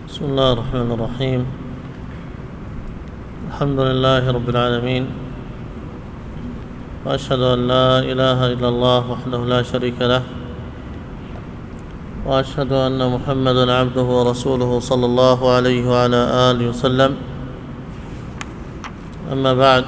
بسم الله الرحمن الرحيم. الحمد لله رب العالمين، وأشهد أن لا إله إلا الله وحده لا شريك له، وأشهد أن محمدًا عبده ورسوله صلى الله عليه وعلى آله وسلم. أما بعد،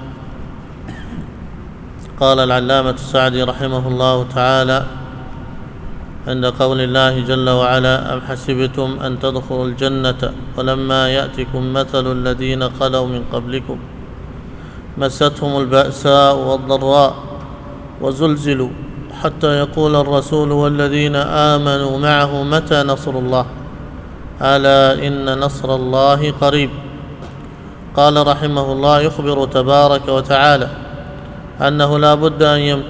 قال العلامة السعدي رحمه الله تعالى عند قول الله جل وعلا: أم حسبتم أن تدخلوا الجنة ولما يأتكم مثل الذين خلوا من قبلكم مستهم البأساء والضراء وزلزلوا حتى يقول الرسول والذين آمنوا معه متى نصر الله ألا إن نصر الله قريب. قال رحمه الله: يخبر تبارك وتعالى أنه لا بد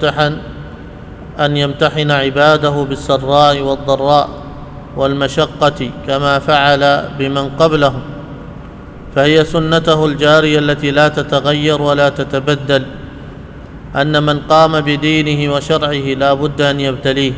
أن يمتحن عباده بالسراء والضراء والمشقة كما فعل بمن قبلهم، فهي سنته الجارية التي لا تتغير ولا تتبدل، أن من قام بدينه وشرعه لا بد أن يبتليه.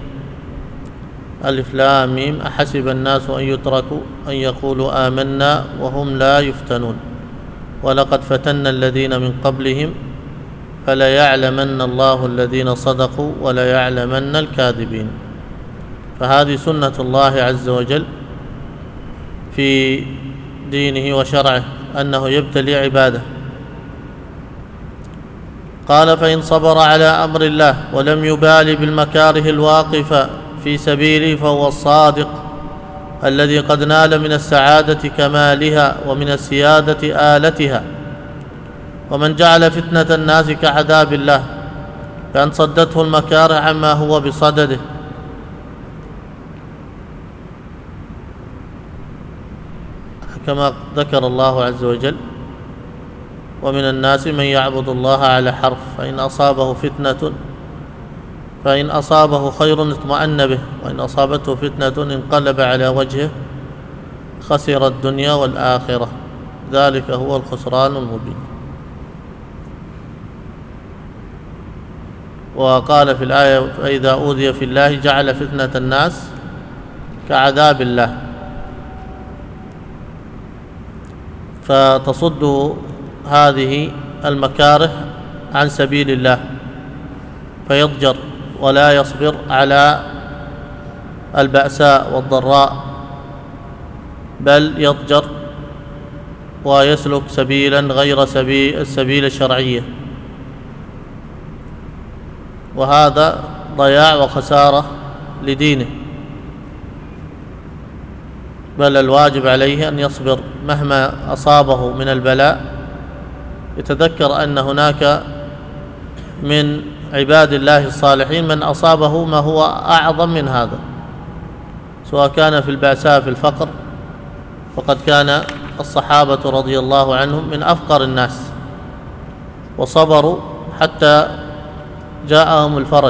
ألف لام ميم: أحسب الناس أن يتركوا أن يقولوا آمنا وهم لا يفتنون ولقد فتنا الذين من قبلهم فليعلمن الله الذين صدقوا وليعلمن الكاذبين. فهذه سنة الله عز وجل في دينه وشرعه، أنه يبتلي عباده. قال: فإن صبر على أمر الله ولم يبالي بالمكاره الواقفة في سبيله فهو الصادق الذي قد نال من السعادة كمالها ومن السيادة آلتها. ومن جعل فتنة الناس كعذاب الله بأن صدته المكاره عما هو بصدده، كما ذكر الله عز وجل: ومن الناس من يعبد الله على حرف فإن أصابه خير اطمأن به وإن أصابته فتنة انقلب على وجهه خسر الدنيا والآخرة، ذلك هو الخسران المبين. وقال في الآية: فإذا أوذي في الله جعل فتنة الناس كعذاب الله. فتصد هذه المكاره عن سبيل الله فيضجر ولا يصبر على البأساء والضراء، بل يضجر ويسلك سبيلا غير السبيل الشرعية، وهذا ضياع وخسارة لدينه. بل الواجب عليه أن يصبر مهما أصابه من البلاء، يتذكر أن هناك من عباد الله الصالحين من أصابه ما هو أعظم من هذا، سواء كان في البأساء في الفقر، فقد كان الصحابة رضي الله عنهم من أفقر الناس وصبروا حتى جاءهم الفرج.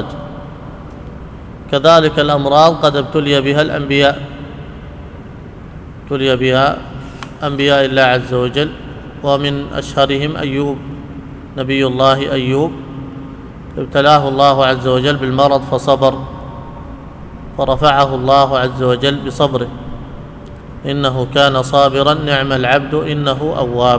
كذلك الأمراض قد ابتلي بها الأنبياء، ابتلي بها أنبياء الله عز وجل، ومن أشهرهم أيوب، نبي الله أيوب ابتلاه الله عز وجل بالمرض فصبر، فرفعه الله عز وجل بصبره: إنه كان صابرا نعم العبد إنه أواب.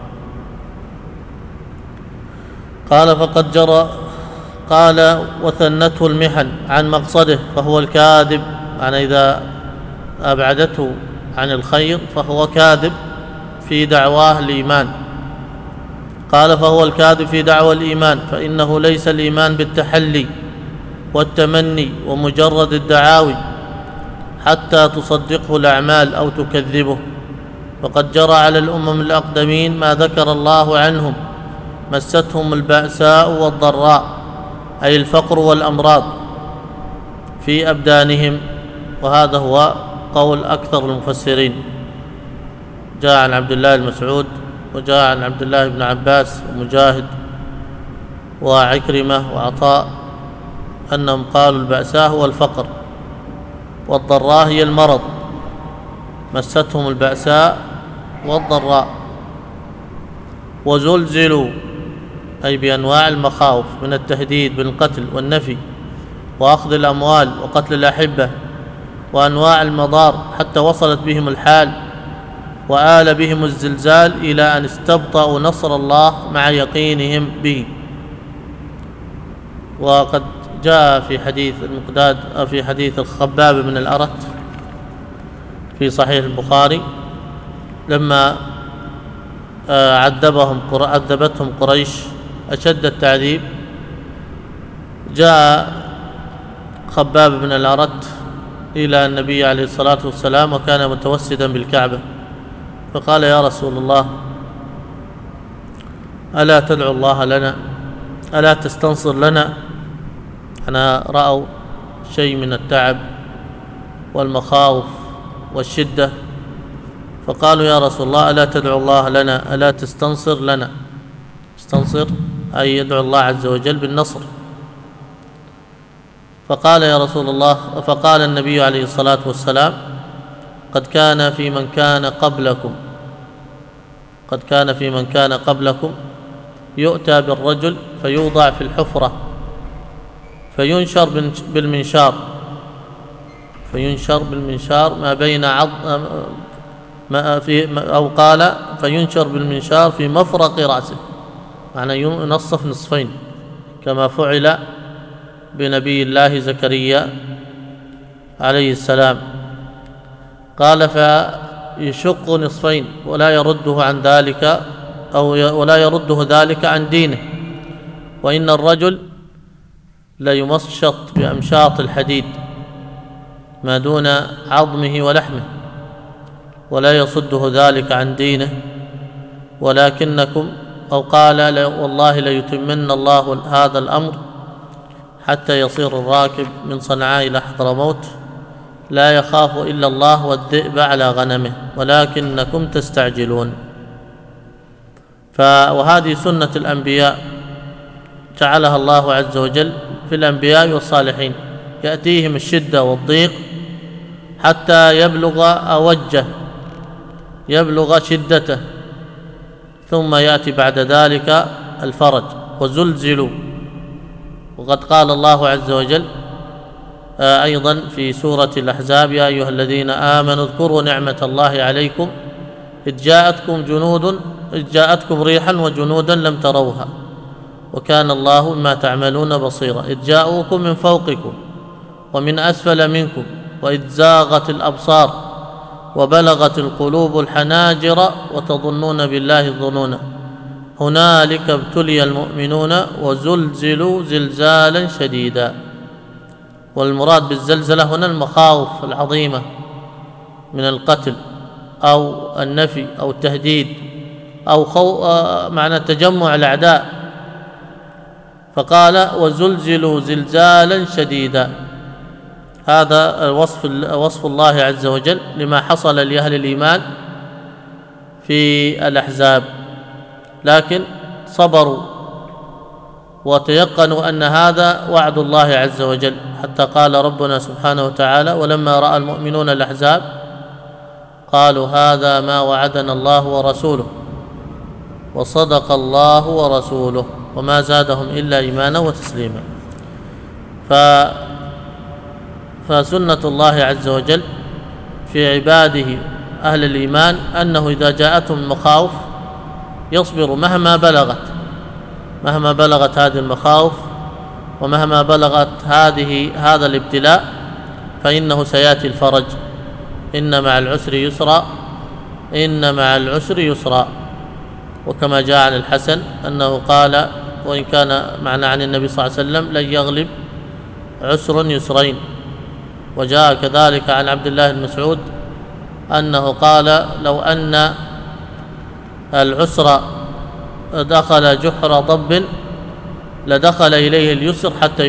قال: وثنته المحن عن مقصده فهو الكاذب، يعني إذا أبعدته عن الخير فهو كاذب في دعواه الإيمان. قال: فهو الكاذب في دعوى الإيمان، فإنه ليس الإيمان بالتحلي والتمني ومجرد الدعاوي حتى تصدقه الأعمال أو تكذبه، فقد جرى على الأمم الأقدمين ما ذكر الله عنهم: مستهم البأساء والضراء، أي الفقر والأمراض في أبدانهم. وهذا هو قول أكثر المفسرين. جاء عن عبد الله المسعود، وجاء عن عبد الله بن عباس ومجاهد وعكرمة وعطاء أنهم قالوا: البأساء هو الفقر، والضراء هي المرض. مستهم البأساء والضراء. وزلزلوا، أي بأنواع المخاوف من التهديد بالقتل والنفي وأخذ الأموال وقتل الأحبة وأنواع المضار حتى وصلت بهم الحال وآل بهم الزلزال إلى أن استبطأوا نصر الله مع يقينهم به. وقد جاء في حديث المقداد في حديث الخباب بن الأرت في صحيح البخاري لما عذبتهم قريش أشد التعذيب، جاء خباب بن الأرت إلى النبي عليه الصلاة والسلام وكان متوسدا بالكعبة، فقال: يا رسول الله، ألا تدعو الله لنا؟ ألا تستنصر لنا؟ أنا رأوا شيء من التعب والمخاوف والشدة، فقالوا: يا رسول الله، ألا تدعو الله لنا؟ ألا تستنصر لنا؟ استنصر أي يدعو الله عز وجل بالنصر. فقال: يا رسول الله، فقال النبي عليه الصلاة والسلام: قد كان في من كان قبلكم يؤتى بالرجل فيوضع في الحفرة فينشر بالمنشار ما بين أو قال فينشر بالمنشار في مفرق رأسه، معنى ينصف نصفين كما فعل بنبي الله زكريا عليه السلام. قال: فيشق نصفين ولا يرده ذلك عن دينه، وإن الرجل ليمشط بأمشاط الحديد ما دون عظمه ولحمه ولا يصده ذلك عن دينه، ولكنكم أو قال: والله ليتمن الله هذا الأمر حتى يصير الراكب من صنعاء إلى حضرموت لا يخاف إلا الله والذئب على غنمه ولكنكم تستعجلون. وهذه سنة الأنبياء جعلها الله عز وجل في الأنبياء والصالحين، يأتيهم الشدة والضيق حتى يبلغ شدته، ثم يأتي بعد ذلك الفرج. وزلزلوا، وقد قال الله عز وجل أيضا في سورة الأحزاب: يا أيها الذين آمنوا اذكروا نعمة الله عليكم إذ جاءتكم ريحا وجنودا لم تروها وكان الله بما تعملون بصيرا، إذ جاءوكم من فوقكم ومن أسفل منكم وإذ زاغت الأبصار وبلغت القلوب الحناجر وتظنون بالله الظنونا هنالك ابتلي المؤمنون وزلزلوا زلزالا شديدا. والمراد بالزلزلة هنا المخاوف العظيمة من القتل أو النفي أو التهديد أو معنى تجمع الأعداء. فقال: وزلزلوا زلزالا شديدا. هذا وصف الله عز وجل لما حصل لأهل الإيمان في الأحزاب، لكن صبروا وتيقنوا أن هذا وعد الله عز وجل، حتى قال ربنا سبحانه وتعالى: ولما رأى المؤمنون الأحزاب قالوا هذا ما وعدنا الله ورسوله وصدق الله ورسوله وما زادهم إلا إيمانا وتسليما. فسنة الله عز وجل في عباده أهل الإيمان أنه إذا جاءتهم المخاوف يصبروا مهما بلغت هذه المخاوف ومهما بلغت هذا الابتلاء، فإنه سيأتي الفرج. إن مع العسر يسرا. وكما جاء عن الحسن أنه قال: وإن كان معنى عن النبي صلى الله عليه وسلم لن يغلب عسر يسرين. وجاء كذلك عن عبد الله بن مسعود أنه قال: لو أن العسر دخل جحر ضب لدخل إليه اليسر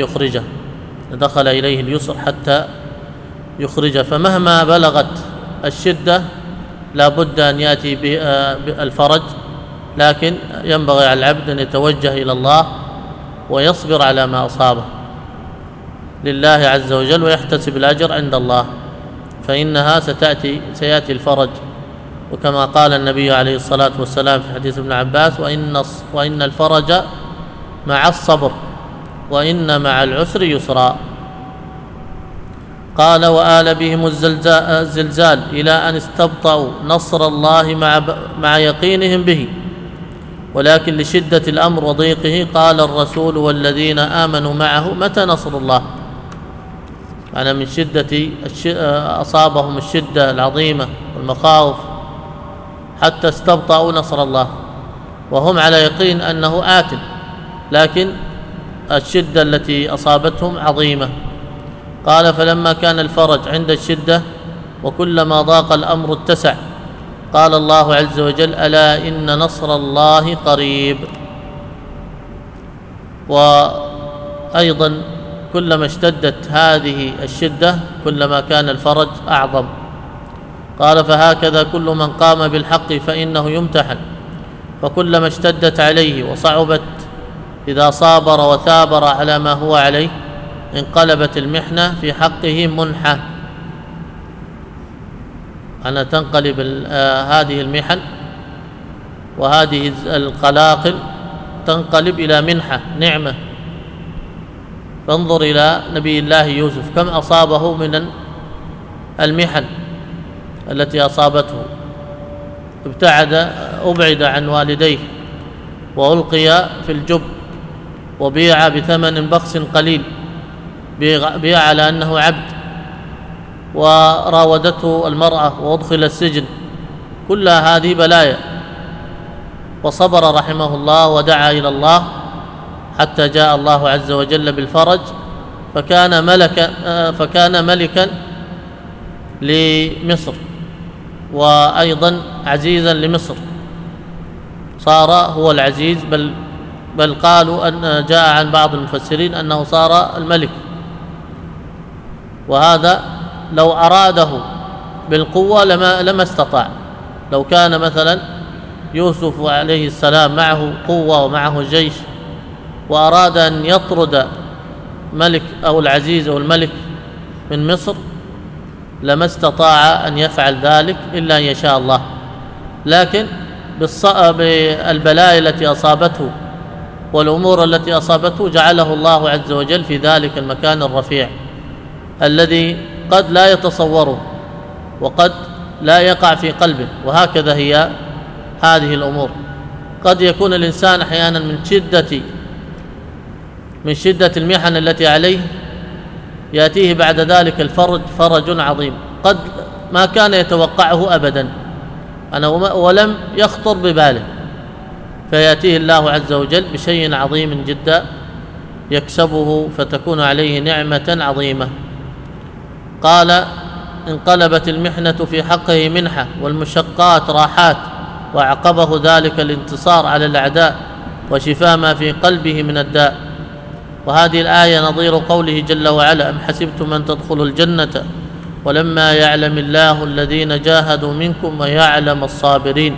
حتى يخرجه. فمهما بلغت الشدة لا بد أن يأتي بالفرج، لكن ينبغي على العبد أن يتوجه إلى الله ويصبر على ما أصابه لله عز وجل ويحتسب الأجر عند الله، فإنها سيأتي الفرج. وكما قال النبي عليه الصلاة والسلام في حديث ابن عباس: وإن الفرج مع الصبر وإن مع العسر يسرا. قال: وآل بهم الزلزال إلى أن استبطأوا نصر الله مع يقينهم به، ولكن لشدة الأمر وضيقه قال الرسول والذين آمنوا معه: متى نصر الله؟ أنا من شدة أصابهم الشدة العظيمة والمخاوف حتى استبطأوا نصر الله، وهم على يقين أنه آت، لكن الشدة التي أصابتهم عظيمة. قال: فلما كان الفرج عند الشدة وكلما ضاق الأمر اتسع، قال الله عز وجل: ألا إن نصر الله قريب. وأيضا كلما اشتدت هذه الشدة كلما كان الفرج أعظم. قال: فهكذا كل من قام بالحق فإنه يمتحن، فكلما اشتدت عليه وصعبت إذا صابر وثابر على ما هو عليه انقلبت المحنة في حقه منحة. أن تنقلب هذه المحن وهذه القلاقل تنقلب إلى منحة نعمة. فانظر إلى نبي الله يوسف كم أصابه من المحن التي أصابته، أبعد عن والديه وألقي في الجب وبيع بثمن بخس قليل، بيع على أنه عبد، وراودته المرأة وأدخل السجن. كل هذه بلايا، وصبر رحمه الله ودعا إلى الله حتى جاء الله عز وجل بالفرج، فكان ملكا لمصر وأيضا عزيزا لمصر، صار هو العزيز، بل قالوا أن جاء عن بعض المفسرين أنه صار الملك. وهذا لو أراده بالقوة لما استطاع. لو كان مثلا يوسف عليه السلام معه قوة ومعه جيش وأراد أن يطرد ملك أو العزيز أو الملك من مصر لما استطاع أن يفعل ذلك إلا أن يشاء الله. لكن بالبلايا التي أصابته والأمور التي أصابته جعله الله عز وجل في ذلك المكان الرفيع الذي قد لا يتصوره وقد لا يقع في قلبه. وهكذا هي هذه الأمور. قد يكون الإنسان أحيانا من شدة المحن التي عليه يأتيه بعد ذلك فرج عظيم قد ما كان يتوقعه أبدا ولم يخطر بباله، فيأتيه الله عز وجل بشيء عظيم جدا يكسبه فتكون عليه نعمة عظيمة. قال: انقلبت المحنة في حقه منحة والمشقات راحات، وأعقبه ذلك الانتصار على الأعداء وشفاء ما في قلبه من الداء. وهذه الآية نظير قوله جل وعلا: أم حسبتم أن تدخلوا الجنة ولما يعلم الله الذين جاهدوا منكم ويعلم الصابرين.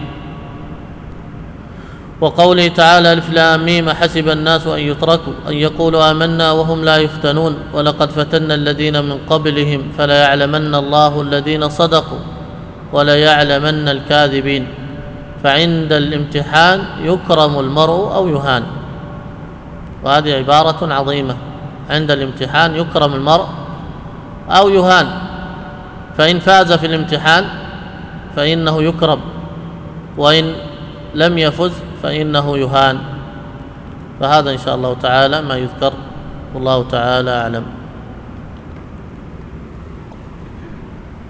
وقوله تعالى: ألف لام ميم حسب الناس أن يتركوا أن يقولوا آمنا وهم لا يفتنون ولقد فتنا الذين من قبلهم فليعلمن الله الذين صدقوا وليعلمن الكاذبين. فعند الامتحان يكرم المرء أو يهان. وهذه عبارة عظيمة. عند الامتحان يكرم المرء أو يهان، فإن فاز في الامتحان فإنه يكرم، وإن لم يفز فإنه يهان. فهذا إن شاء الله تعالى ما يذكر، والله تعالى أعلم.